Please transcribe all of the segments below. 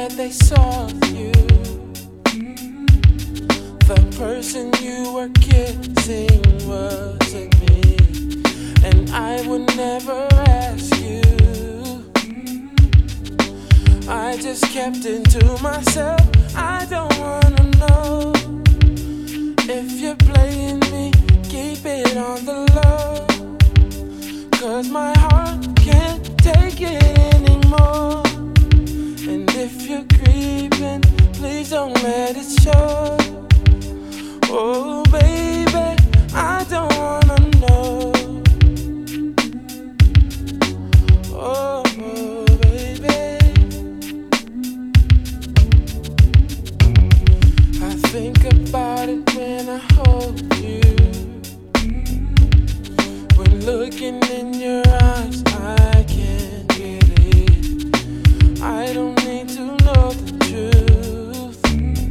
that they saw you. The person you were kissing wasn't me, and I would never ask you. I just kept it to myself. I don't wanna know if you're playing me. Keep it on the low, 'cause my heart can't take it anymore. And if you're creeping, please don't let it show. Oh baby, I don't wanna know. Oh baby, I think about it when I hold you. When looking in your eyes, I can't get it. I don't need to know the truth.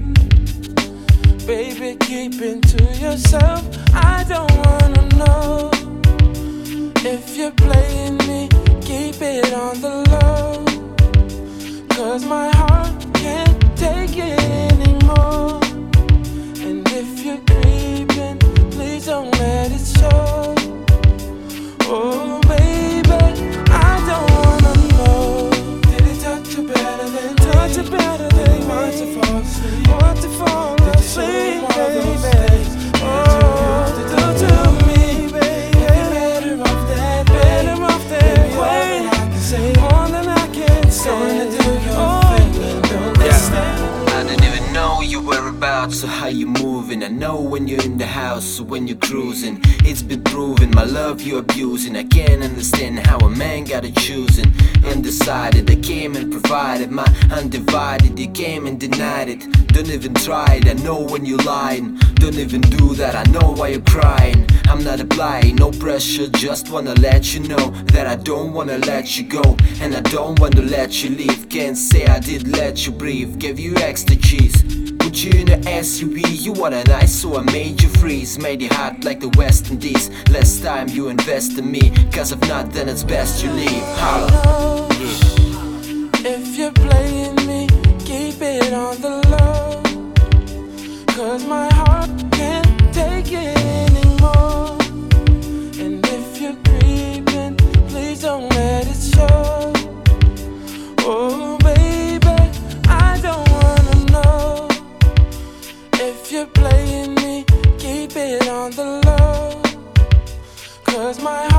Baby, keep it to yourself. I don't wanna know if you're playing me. Keep it on the low, 'cause my heart can't take it anymore. And if you're creeping, please don't let it show. Oh baby, I don't wanna know. Did it touch you better than me? Touch you better than me? Want to fall asleep? Want to fall asleep, baby? Oh, do to me, baby. You're better off that way. Better off that way. I can say more than I can say. Gonna do your thing and don't understand. I didn't even know you were about, so how you moving? I know when you're in the house, so when you're cruising, it's been proven, my love you abusing. I can't understand how a man got to choosing. Undecided, I came and provided my undivided. You came and denied it. Don't even try it, I know when you're lying. Don't even do that, I know why you're crying. I'm not applying, no pressure, just wanna let you know that I don't wanna let you go, and I don't wanna let you leave. Can't say I did let you breathe, gave you extra cheese. Put you in an SUV, you want an ice, so I made you freeze. Made you hot like the West Indies. Less time you invest in me, 'cause if not, then it's best you leave. Holla. If you're playing me, keep it on the low, 'cause my heart can't take it anymore. And if you're creeping, please don't let it show. Oh baby, I don't wanna know if you're playing me. Keep it on the low, 'cause my